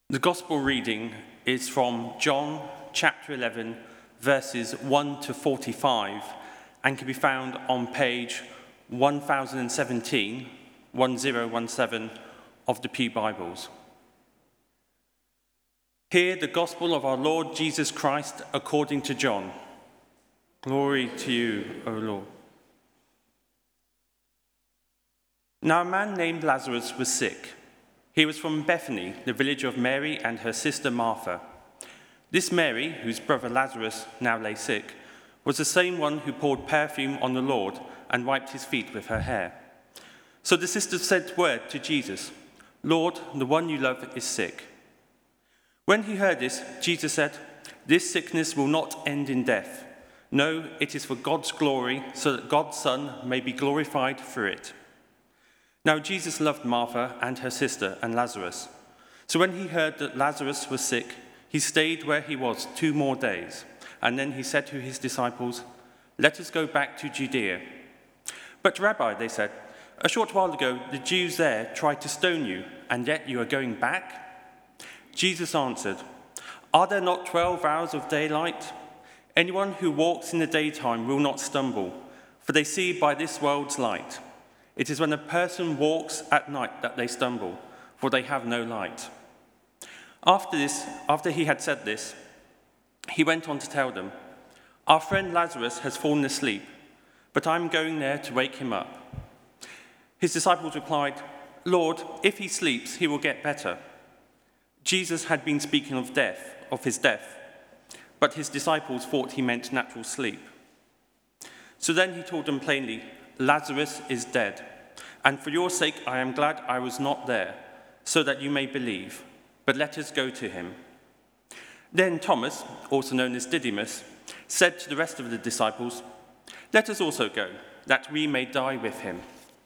The Gospel reading is from John chapter 11, verses 1 to 45, and can be found on page 1017 of the Pew Bibles. Hear the Gospel of our Lord Jesus Christ according to John. Glory to you, O Lord. Now a man named Lazarus was sick. He was from Bethany, the village of Mary and her sister Martha. This Mary, whose brother Lazarus now lay sick, was the same one who poured perfume on the Lord and wiped his feet with her hair. So the sisters sent word to Jesus, "Lord, the one you love is sick." When he heard this, Jesus said, "This sickness will not end in death. No, it is for God's glory, so that God's Son may be glorified through it." Now Jesus loved Martha and her sister and Lazarus. So when he heard that Lazarus was sick, he stayed where he was 2 more days. And then he said to his disciples, "Let us go back to Judea." "But Rabbi," they said, "a short while ago the Jews there tried to stone you, and yet you are going back?" Jesus answered, "Are there not 12 hours of daylight? Anyone who walks in the daytime will not stumble, for they see by this world's light. It is when a person walks at night that they stumble, for they have no light." After he had said this, he went on to tell them, "Our friend Lazarus has fallen asleep, but I am going there to wake him up." His disciples replied, "Lord, if he sleeps, he will get better." Jesus had been speaking of his death, but his disciples thought he meant natural sleep. So then he told them plainly, "Lazarus is dead, and for your sake I am glad I was not there, so that you may believe. But let us go to him." Then Thomas, also known as Didymus, said to the rest of the disciples, "Let us also go, that we may die with him."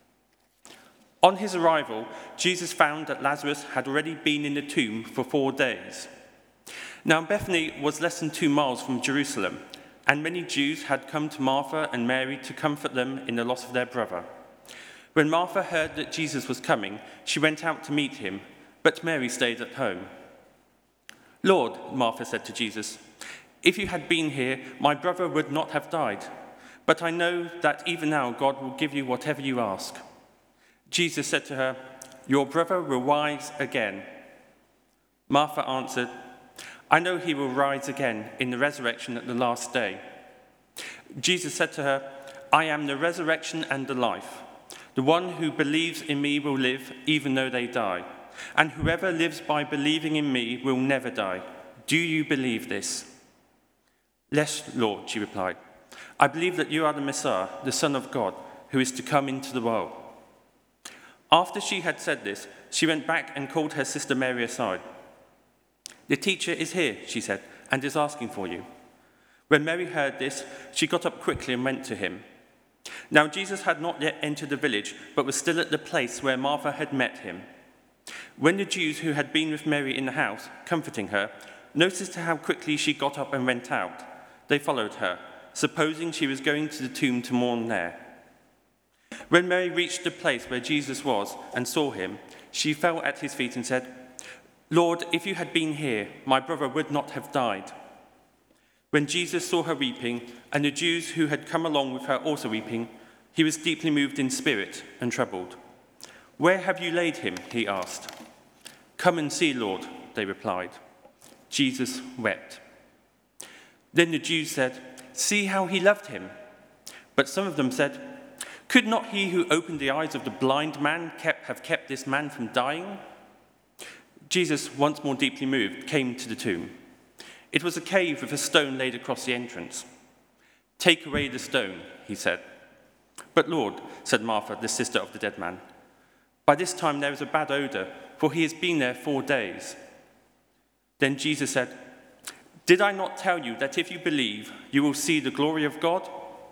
On his arrival, Jesus found that Lazarus had already been in the tomb for 4 days. Now Bethany was less than 2 miles from Jerusalem, and many Jews had come to Martha and Mary to comfort them in the loss of their brother. When Martha heard that Jesus was coming, she went out to meet him, but Mary stayed at home. "Lord," Martha said to Jesus, "if you had been here, my brother would not have died. But I know that even now God will give you whatever you ask." Jesus said to her, "Your brother will rise again." Martha answered, "I know he will rise again in the resurrection at the last day." Jesus said to her, "I am the resurrection and the life. The one who believes in me will live even though they die, and whoever lives by believing in me will never die. Do you believe this?" "Yes, Lord," she replied. "I believe that you are the Messiah, the Son of God, who is to come into the world." After she had said this, she went back and called her sister Mary aside. "The teacher is here," she said, "and is asking for you." When Mary heard this, she got up quickly and went to him. Now Jesus had not yet entered the village, but was still at the place where Martha had met him. When the Jews who had been with Mary in the house, comforting her, noticed how quickly she got up and went out, they followed her, supposing she was going to the tomb to mourn there. When Mary reached the place where Jesus was and saw him, she fell at his feet and said, "Lord, if you had been here, my brother would not have died." When Jesus saw her weeping, and the Jews who had come along with her also weeping, he was deeply moved in spirit and troubled. "Where have you laid him?" he asked. "Come and see, Lord," they replied. Jesus wept. Then the Jews said, "See how he loved him." But some of them said, "Could not he who opened the eyes of the blind man have kept this man from dying?" Jesus, once more deeply moved, came to the tomb. It was a cave with a stone laid across the entrance. "Take away the stone," he said. "But Lord," said Martha, the sister of the dead man, "by this time there is a bad odor, for he has been there 4 days." Then Jesus said, "Did I not tell you that if you believe, you will see the glory of God?"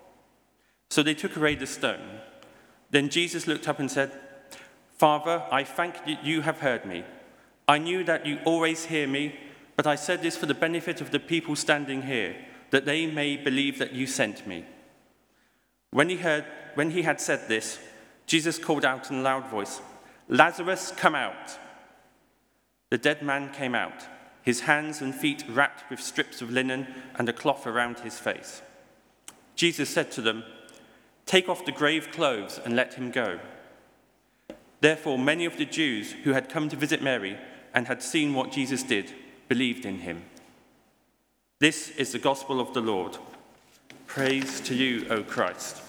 So they took away the stone. Then Jesus looked up and said, "Father, I thank you, you have heard me. I knew that you always hear me, but I said this for the benefit of the people standing here, that they may believe that you sent me." When he had said this, Jesus called out in a loud voice, "Lazarus, come out." The dead man came out, his hands and feet wrapped with strips of linen and a cloth around his face. Jesus said to them, "Take off the grave clothes and let him go." Therefore, many of the Jews who had come to visit Mary and had seen what Jesus did believed in him. This is the gospel of the Lord. Praise to you, O Christ.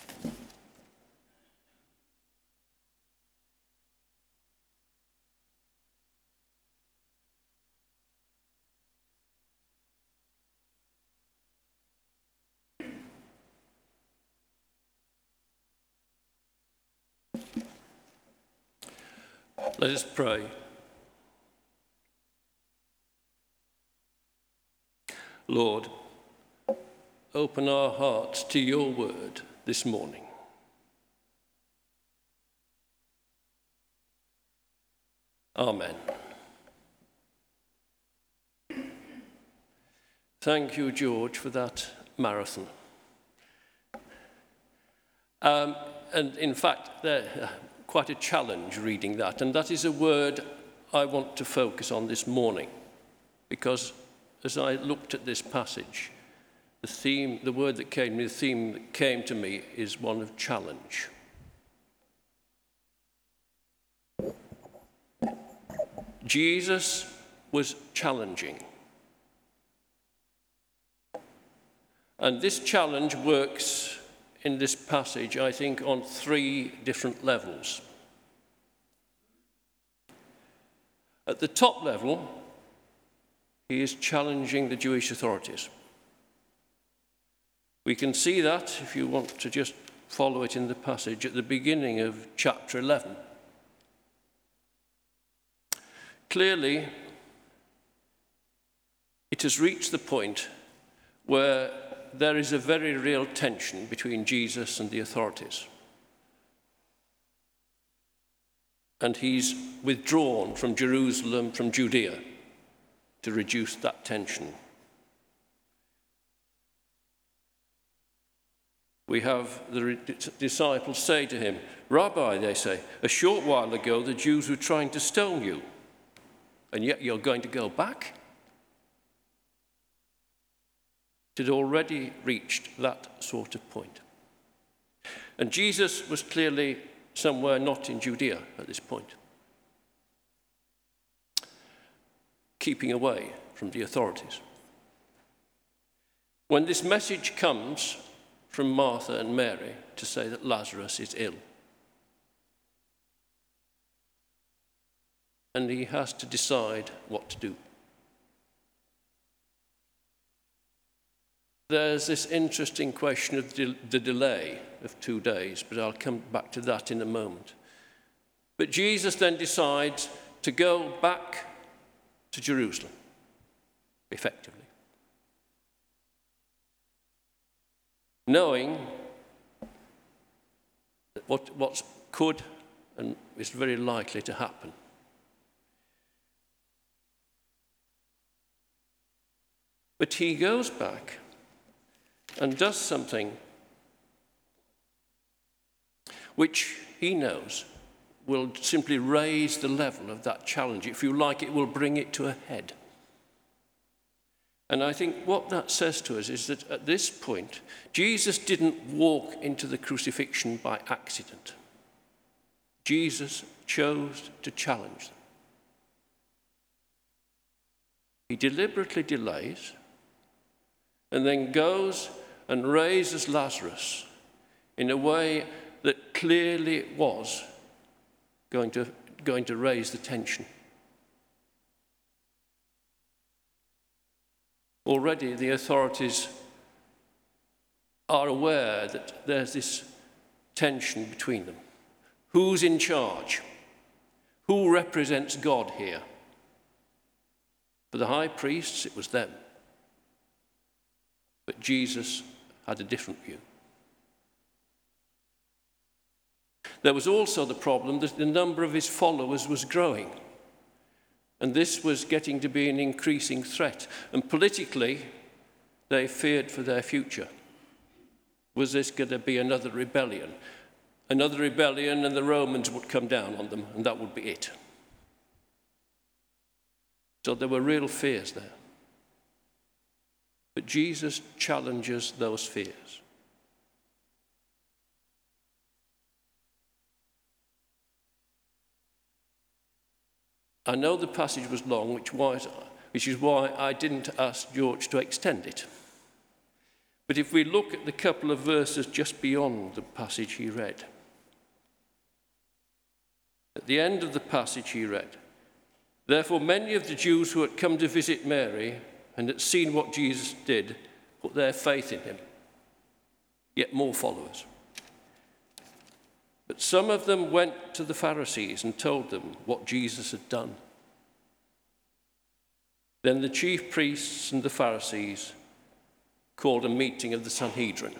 Let us pray. Lord, open our hearts to your word this morning. Amen. Thank you, George, for that marathon. And in fact, quite a challenge reading that, and that is a word I want to focus on this morning, because as I looked at this passage, the theme that came to me is one of challenge. Jesus was challenging. And this challenge works in this passage, I think, on 3 different levels. At the top level, he is challenging the Jewish authorities. We can see that, if you want to just follow it in the passage, at the beginning of chapter 11. Clearly, it has reached the point where there is a very real tension between Jesus and the authorities. And he's withdrawn from Jerusalem, from Judea, to reduce that tension. We have the disciples say to him, "Rabbi," they say, "a short while ago the Jews were trying to stone you, and yet you're going to go back?" It had already reached that sort of point. And Jesus was clearly somewhere not in Judea at this point, keeping away from the authorities. When this message comes from Martha and Mary to say that Lazarus is ill, and he has to decide what to do. There's this interesting question of the delay of 2 days, but I'll come back to that in a moment. But Jesus then decides to go back to Jerusalem, effectively, knowing that what could and is very likely to happen. But he goes back and does something which he knows will simply raise the level of that challenge. If you like, it will bring it to a head. And I think what that says to us is that at this point, Jesus didn't walk into the crucifixion by accident. Jesus chose to challenge them. He deliberately delays and then goes and raises Lazarus in a way that clearly was going to raise the tension. Already the authorities are aware that there's this tension between them. Who's in charge? Who represents God here? For the high priests, it was them. But Jesus had a different view. There was also the problem that the number of his followers was growing. And this was getting to be an increasing threat. And politically, they feared for their future. Was this going to be another rebellion? Another rebellion and the Romans would come down on them, and that would be it. So there were real fears there. But Jesus challenges those fears. I know the passage was long, which is why I didn't ask George to extend it. But if we look at the couple of verses just beyond the passage he read, at the end of the passage he read, therefore many of the Jews who had come to visit Mary and had seen what Jesus did put their faith in him, yet more followers. But some of them went to the Pharisees and told them what Jesus had done. Then the chief priests and the Pharisees called a meeting of the Sanhedrin.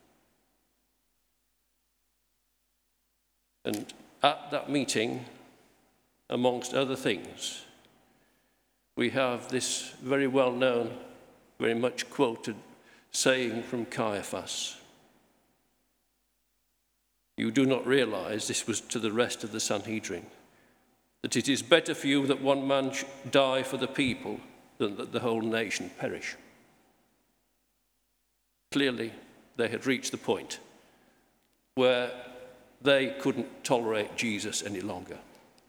And at that meeting, amongst other things, we have this very well-known, very much quoted saying from Caiaphas. You do not realize, this was to the rest of the Sanhedrin, that it is better for you that one man die for the people than that the whole nation perish. Clearly, they had reached the point where they couldn't tolerate Jesus any longer.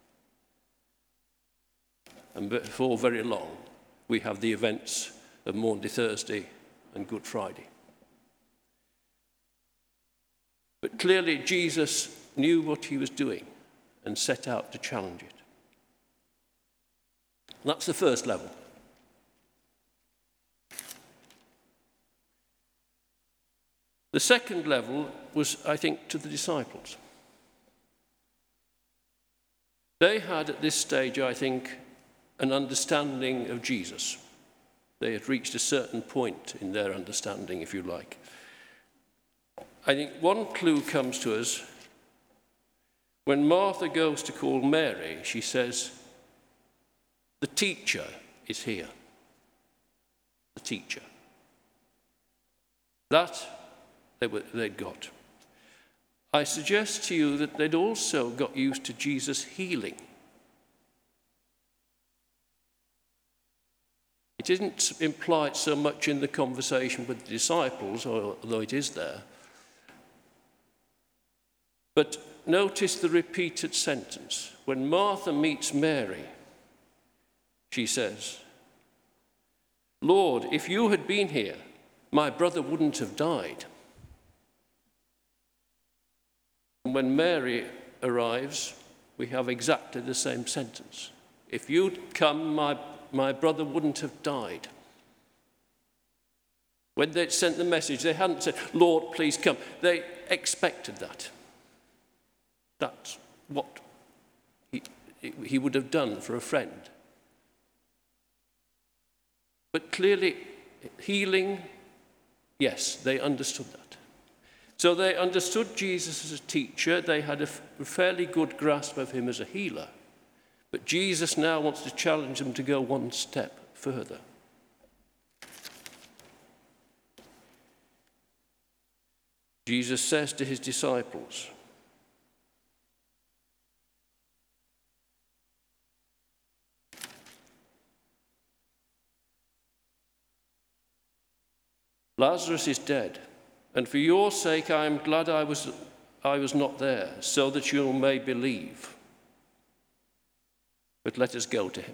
And before very long, we have the events of Maundy Thursday and Good Friday. But clearly, Jesus knew what he was doing and set out to challenge it. And that's the first level. The second level was, I think, to the disciples. They had at this stage, I think, an understanding of Jesus. They had reached a certain point in their understanding, if you like. I think one clue comes to us when Martha goes to call Mary. She says, the teacher is here. The teacher. That they'd got. I suggest to you that they'd also got used to Jesus healing. It isn't implied so much in the conversation with the disciples, although it is there. But notice the repeated sentence. When Martha meets Mary, she says, Lord, if you had been here, my brother wouldn't have died. And when Mary arrives, we have exactly the same sentence. If you'd come, my brother wouldn't have died. When they sent the message, they hadn't said, Lord, please come. They expected that. That's what he would have done for a friend. But clearly, healing, yes, they understood that. So they understood Jesus as a teacher. They had a fairly good grasp of him as a healer. But Jesus now wants to challenge them to go one step further. Jesus says to his disciples, Lazarus is dead, and for your sake I am glad I was not there, so that you may believe. But let us go to him.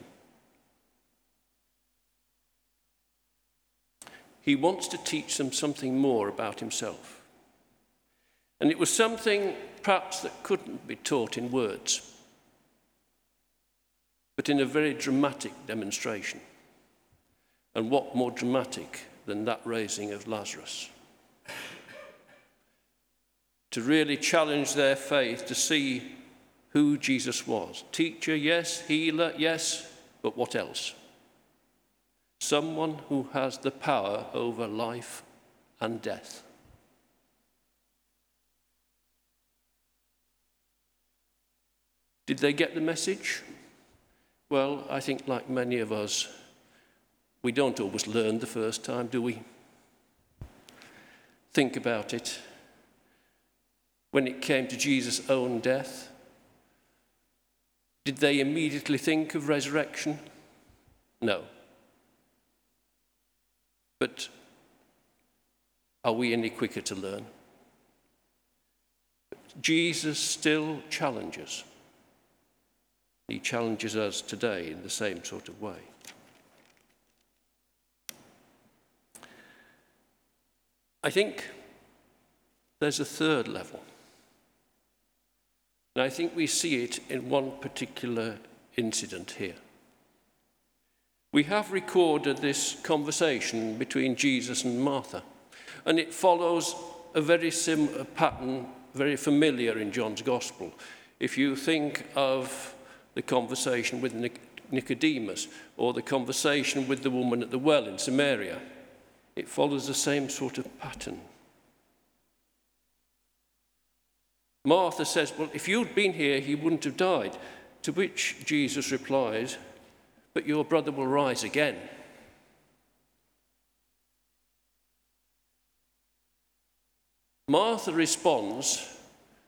He wants to teach them something more about himself. And it was something perhaps that couldn't be taught in words, but in a very dramatic demonstration. And what more dramatic than that raising of Lazarus? To really challenge their faith to see who Jesus was. Teacher, yes. Healer, yes. But what else? Someone who has the power over life and death. Did they get the message? Well, I think like many of us, we don't always learn the first time, do we? Think about it. When it came to Jesus' own death, did they immediately think of resurrection? No. But are we any quicker to learn? Jesus still challenges. He challenges us today in the same sort of way. I think there's a third level. And I think we see it in one particular incident here. We have recorded this conversation between Jesus and Martha, and it follows a very similar pattern, very familiar in John's Gospel. If you think of the conversation with Nicodemus or the conversation with the woman at the well in Samaria, it follows the same sort of pattern. Martha says, well, if you'd been here, he wouldn't have died. To which Jesus replies, but your brother will rise again. Martha responds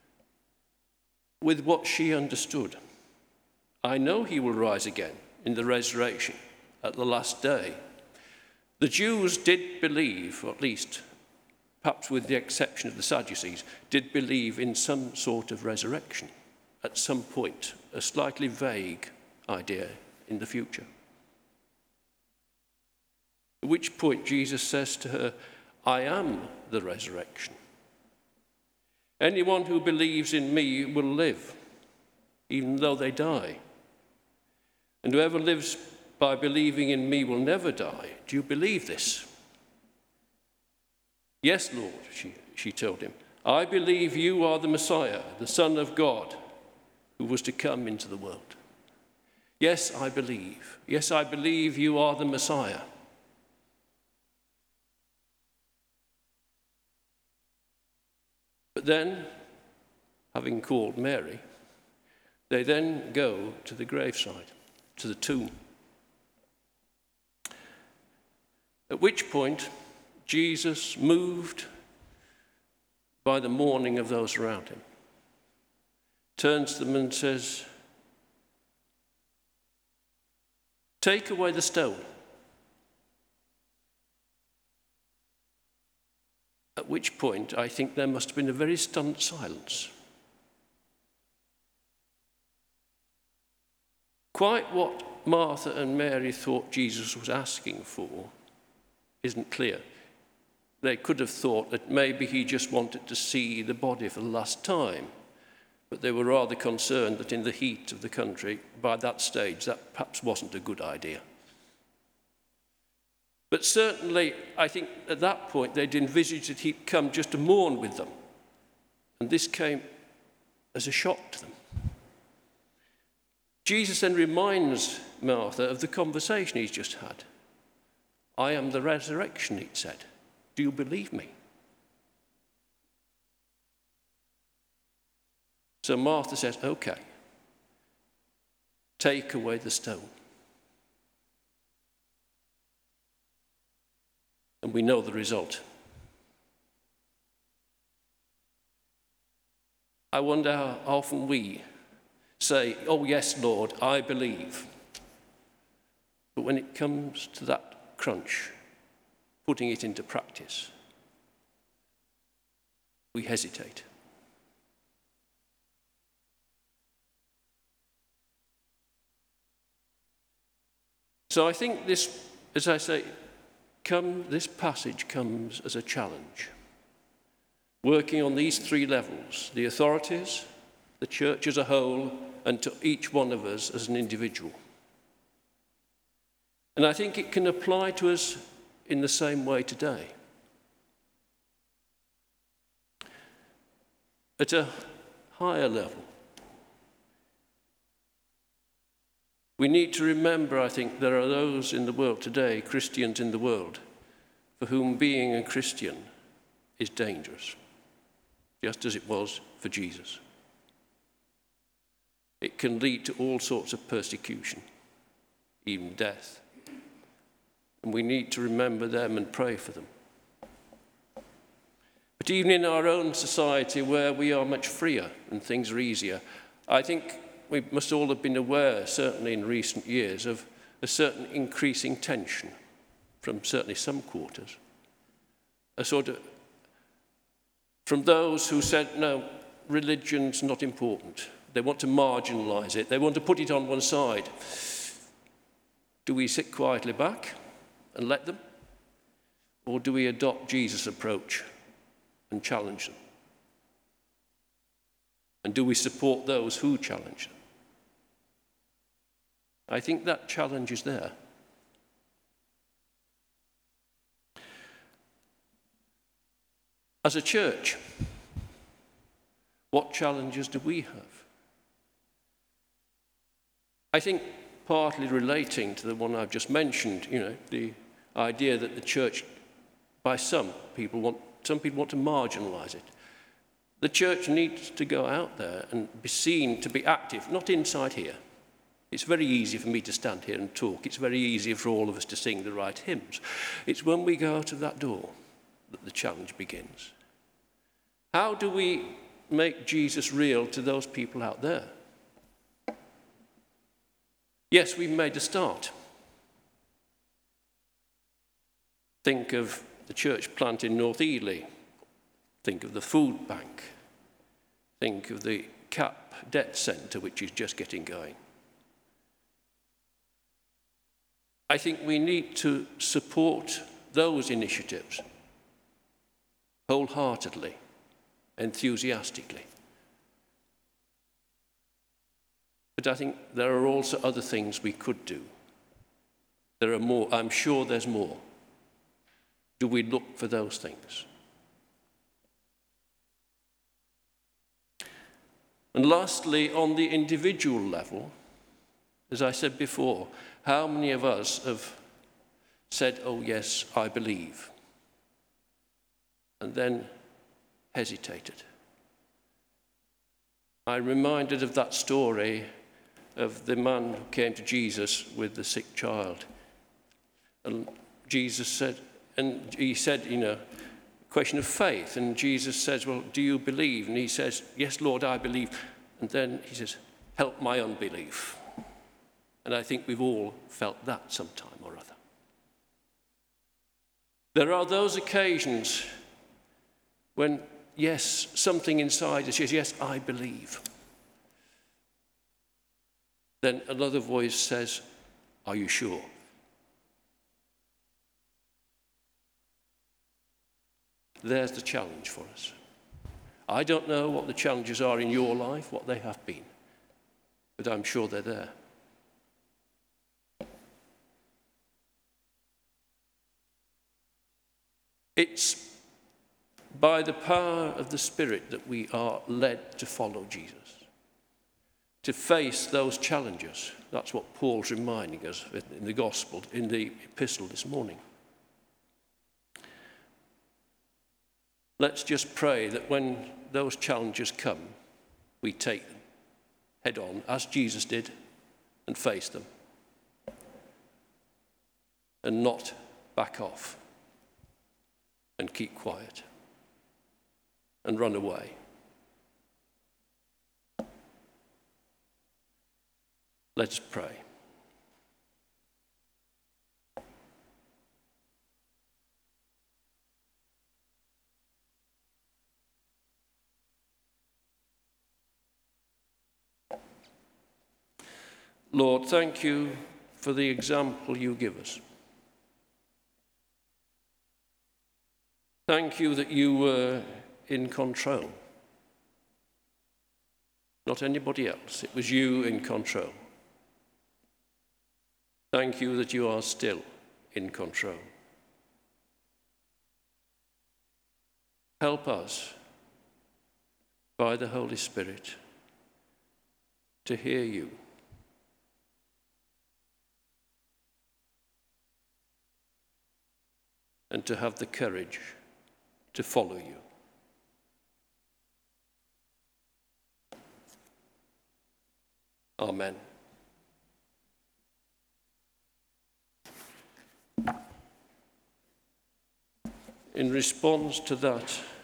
with what she understood. I know he will rise again in the resurrection at the last day. The Jews did believe, or at least perhaps with the exception of the Sadducees, did believe in some sort of resurrection at some point, a slightly vague idea in the future. At which point Jesus says to her, I am the resurrection. Anyone who believes in me will live, even though they die. And whoever lives by believing in me will never die. Do you believe this? Yes, Lord, she told him. I believe you are the Messiah, the Son of God, who was to come into the world. Yes, I believe. Yes, I believe you are the Messiah. But then, having called Mary, they then go to the graveside, to the tomb. At which point, Jesus, moved by the mourning of those around him, turns to them and says, take away the stone. At which point, I think there must have been a very stunned silence. Quite what Martha and Mary thought Jesus was asking for isn't clear. They could have thought that maybe he just wanted to see the body for the last time, but they were rather concerned that in the heat of the country, by that stage, that perhaps wasn't a good idea. But certainly, I think at that point, they'd envisaged that he'd come just to mourn with them. And this came as a shock to them. Jesus then reminds Martha of the conversation he's just had. I am the resurrection, he said. Do you believe me? So Martha says, okay, take away the stone. And we know the result. I wonder how often we say, oh yes, Lord, I believe. But when it comes to that crunch, putting it into practice, we hesitate. So I think this, as I say, this passage comes as a challenge, working on these three levels: the authorities, the church as a whole, and to each one of us as an individual. And I think it can apply to us in the same way today. At a higher level, we need to remember, I think, there are those in the world today, Christians in the world, for whom being a Christian is dangerous, just as it was for Jesus. It can lead to all sorts of persecution, even death. And we need to remember them and pray for them. But even in our own society, where we are much freer and things are easier, I think we must all have been aware, certainly in recent years, of a certain increasing tension from certainly some quarters, a sort of, from those who said, no, religion's not important. They want to marginalise it. They want to put it on one side. Do we sit quietly back and let them? Or do we adopt Jesus' approach and challenge them? And do we support those who challenge them? I think that challenge is there. As a church, what challenges do we have? I think partly relating to the one I've just mentioned, the idea that the church, by some people want to marginalise it. The church needs to go out there and be seen to be active, not inside here. It's very easy for me to stand here and talk. It's very easy for all of us to sing the right hymns. It's when we go out of that door that the challenge begins. How do we make Jesus real to those people out there? Yes, we've made a start. Think of the church plant in North Ely. Think of the food bank. Think of the CAP debt centre, which is just getting going. I think we need to support those initiatives wholeheartedly, enthusiastically. But I think there are also other things we could do. There are more. I'm sure there's more. Do we look for those things? And lastly, on the individual level, as I said before, how many of us have said, oh yes, I believe, and then hesitated? I'm reminded of that story of the man who came to Jesus with the sick child. And Jesus said, question of faith. And Jesus says, well, do you believe? And he says, yes, Lord, I believe. And then he says, help my unbelief. And I think we've all felt that sometime or other. There are those occasions when, yes, something inside us says, yes, I believe. Then another voice says, are you sure? There's the challenge for us. I don't know what the challenges are in your life, what they have been, but I'm sure they're there. It's by the power of the Spirit that we are led to follow Jesus, to face those challenges. That's what Paul's reminding us in the gospel, in the epistle this morning. Let's just pray that when those challenges come, we take them head on, as Jesus did, and face them, and not back off and keep quiet and run away. Let's pray. Lord, thank you for the example you give us. Thank you that you were in control. Not anybody else. It was you in control. Thank you that you are still in control. Help us, by the Holy Spirit, to hear you. And to have the courage to follow you. Amen. In response to that